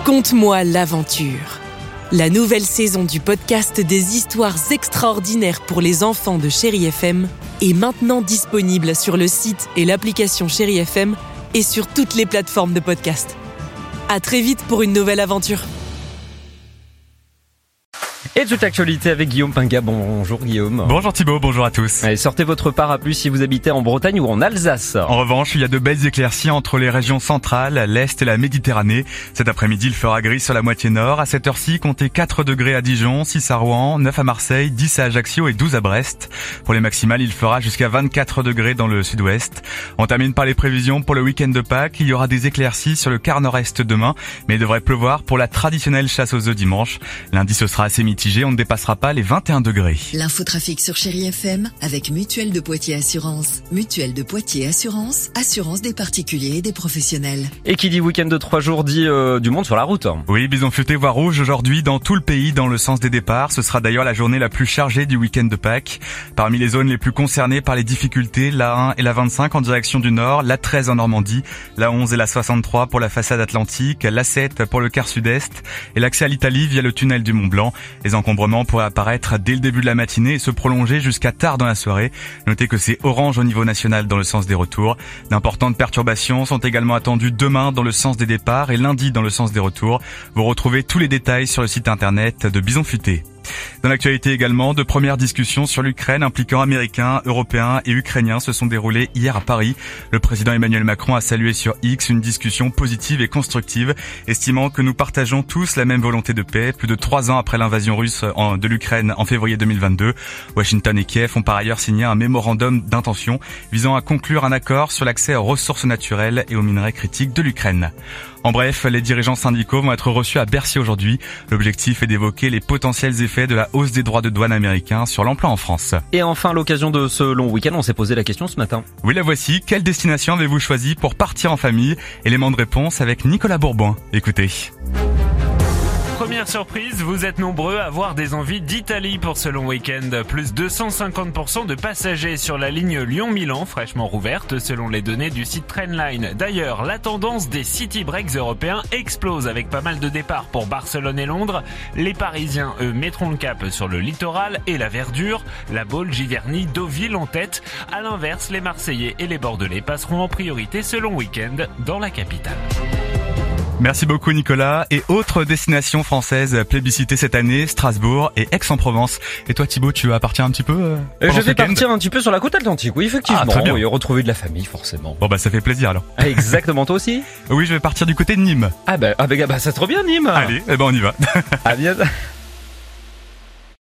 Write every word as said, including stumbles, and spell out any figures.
Conte-moi l'aventure. La nouvelle saison du podcast des histoires extraordinaires pour les enfants de Chéri F M est maintenant disponible sur le site et l'application Chéri F M et sur toutes les plateformes de podcast. À très vite pour une nouvelle aventure. Et toute l'actualité avec Guillaume Pinga. Bonjour Guillaume. Bonjour Thibaut, bonjour à tous. Allez, sortez votre parapluie si vous habitez en Bretagne ou en Alsace. En revanche, il y a de belles éclaircies entre les régions centrales, l'Est et la Méditerranée. Cet après-midi, il fera gris sur la moitié nord. À cette heure-ci, comptez quatre degrés à Dijon, six à Rouen, neuf à Marseille, dix à Ajaccio et douze à Brest. Pour les maximales, il fera jusqu'à vingt-quatre degrés dans le sud-ouest. On termine par les prévisions pour le week-end de Pâques. Il y aura des éclaircies sur le quart nord-est demain, mais il devrait pleuvoir pour la traditionnelle chasse aux œufs dimanche. Lundi, ce sera assez mitigé. On ne dépassera pas les vingt et un degrés. L'infotrafic sur Chéri F M avec Mutuelle de Poitiers Assurance. Mutuelle de Poitiers Assurance, assurance des particuliers et des professionnels. Et qui dit week-end de trois jours dit euh, du monde sur la route. Oui, bison futé voire rouge aujourd'hui dans tout le pays dans le sens des départs. Ce sera d'ailleurs la journée la plus chargée du week-end de Pâques. Parmi les zones les plus concernées par les difficultés, la un et la vingt-cinq en direction du nord, la treize en Normandie, la onze et la soixante-trois pour la façade atlantique, la sept pour le quart sud-est et l'accès à l'Italie via le tunnel du Mont Blanc. Les encombrements pourrait apparaître dès le début de la matinée et se prolonger jusqu'à tard dans la soirée. Notez que c'est orange au niveau national dans le sens des retours. D'importantes perturbations sont également attendues demain dans le sens des départs et lundi dans le sens des retours. Vous retrouvez tous les détails sur le site internet de Bison Futé. Dans l'actualité également, de premières discussions sur l'Ukraine impliquant Américains, Européens et Ukrainiens se sont déroulées hier à Paris. Le président Emmanuel Macron a salué sur X une discussion positive et constructive, estimant que nous partageons tous la même volonté de paix, plus de trois ans après l'invasion russe de l'Ukraine en février deux mille vingt-deux. Washington et Kiev ont par ailleurs signé un mémorandum d'intention visant à conclure un accord sur l'accès aux ressources naturelles et aux minerais critiques de l'Ukraine. En bref, les dirigeants syndicaux vont être reçus à Bercy aujourd'hui. L'objectif est d'évoquer les potentiels effets de la hausse des droits de douane américains sur l'emploi en France. Et enfin, à l'occasion de ce long week-end, on s'est posé la question ce matin. Oui, la voici. Quelle destination avez-vous choisi pour partir en famille? Élément de réponse avec Nicolas Bourbon. Écoutez. Première surprise, vous êtes nombreux à avoir des envies d'Italie pour ce long week-end. Plus deux cent cinquante pour cent de passagers sur la ligne Lyon-Milan, fraîchement rouverte selon les données du site Trainline. D'ailleurs, la tendance des city breaks européens explose avec pas mal de départs pour Barcelone et Londres. Les Parisiens, eux, mettront le cap sur le littoral et la verdure. La Baule, Giverny, Deauville en tête. À l'inverse, les Marseillais et les Bordelais passeront en priorité ce long week-end dans la capitale. Merci beaucoup Nicolas. Et autre destination française plébiscitée cette année, Strasbourg et Aix-en-Provence. Et toi Thibaut, tu vas partir un petit peu euh, Je vais partir un petit peu sur la côte atlantique, oui effectivement. Ah, très bien. Et retrouver de la famille forcément. Bon bah ça fait plaisir alors. Ah, exactement, toi aussi? Oui, je vais partir du côté de Nîmes. Ah bah, ah bah, bah ça se trouve bien Nîmes. Allez, eh ben on y va. À bientôt.